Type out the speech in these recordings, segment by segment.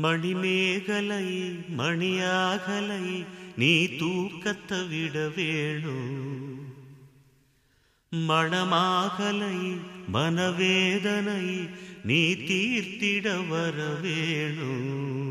மணிமேகலை மணியாகலை நீ தூக்கத்தை விட வேணும். மணமாகலை மனவேதனை நீ தீர்த்திட வர வேணும்.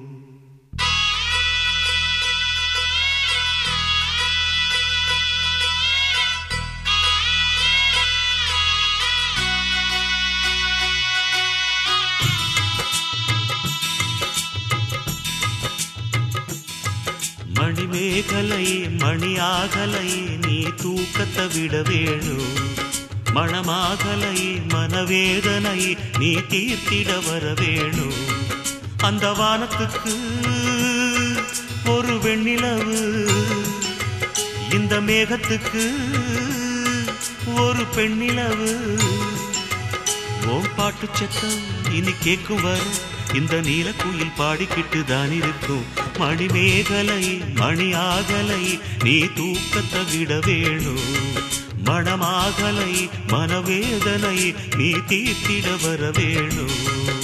மணிமேகலை மணியாகலை நீ தூக்கத்தை விட வேணும். மணமாகலை மனவேதனை நீ தீர்த்திட வர வேணும். அந்த வானத்துக்கு ஒரு வெண்ணிலவு, இந்த மேகத்துக்கு ஒரு பெண்ணிலவு. ஓம் பாட்டு சத்தம் இனி கேட்கும் வர இந்த நீலக்குயில் பாடிக்கிட்டு தான் இருக்கும். மணிமேகலை மணியாகலை நீ தூக்கத்தை விட வேணும். மணமாகலை மனவேதனை நீ தீர்த்திட வர வேணும்.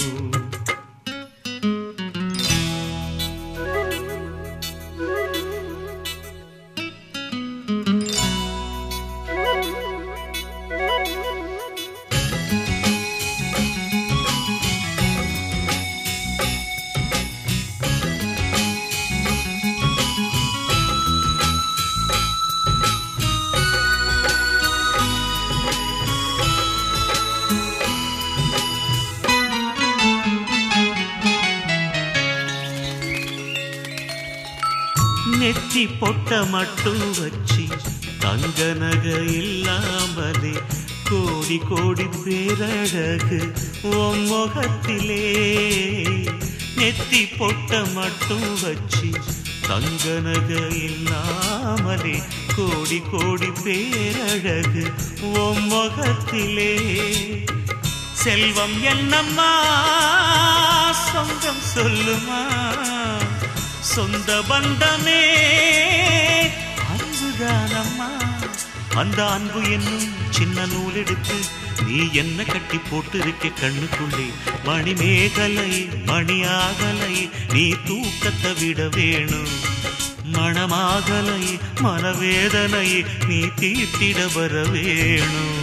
நெற்றி பொட்ட மட்டும் வச்சு தங்க நகை இல்லாமலே கோடி கோடி பேரழகு உன் முகத்திலே. நெற்றி பொட்ட மட்டும் வச்சு தங்க நகை இல்லாமலே கோடி கோடி பேரழகு உன் முகத்திலே. செல்வம் என்னம்மா சொந்தம் சொல்லுமா, சொந்த பந்தமே அன்புதானம்மா. அந்த அன்பு என்னும் சின்ன நூல் எடுத்து நீ என்ன கட்டி போட்டு இருக்க கண்ணுக்குள்ளே. மணிமேகலை மணியாகலை நீ தூக்கத்தை விட வேணும். மணமாகலை மனவேதனை நீ தீர்த்திட வர வேணும்.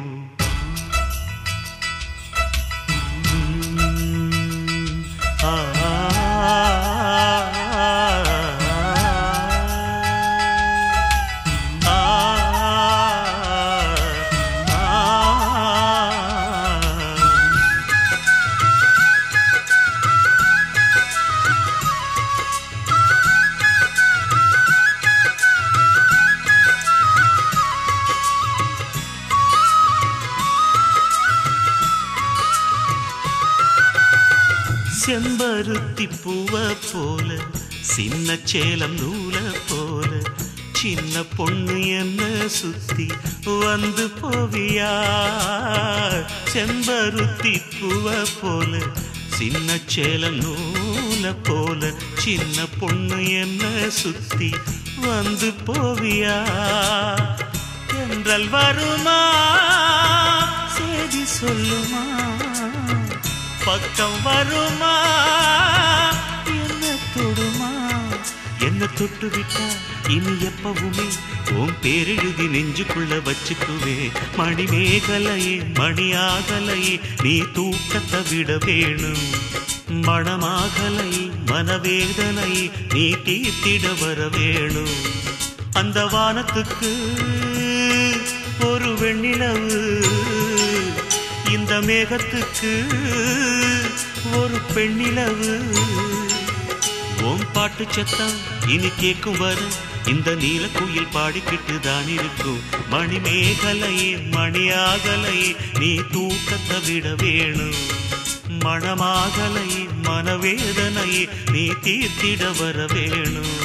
செம்பருத்தி பூவ போல சின்ன சேலம் நூல போல சின்ன பொண்ணு என்ன சுத்தி வந்து போவியா. செம்பருத்தி பூவ போல சின்ன சேலம் நூல போல சின்ன பொண்ணு என்ன சுத்தி வந்து போவியா. என்றால் வருமா செய்தி சொல்லுமா, பக்கம் வருமா என்ன தொடுமா. என்ன தொட்டு விட்டா இனி எப்பவுமே உன் பேரெழுதி நெஞ்சுக்குள்ள வச்சுக்குவே. மணிமேகலையே மணியாகலையே நீ தூக்கத்தை விட வேணும். மணமாகலை மனவேதனை நீ தீர்த்திட வர வேணும். அந்த வானத்துக்கு ஒரு வெண்ணிலவு, இந்த மேகத்துக்கு ஒரு பெண்ணிலவு. ஓம் பாட்டு சத்தம் இனி கேட்கும் வர இந்த நீலக்குயில் பாடிக்கிட்டு தான் இருக்கும். மணிமேகலையே மணியாகலையே நீ தூக்கத்தை விட வேணும். மணமாகலை மனவேதனை நீ தீர்த்திட வர வேணும்.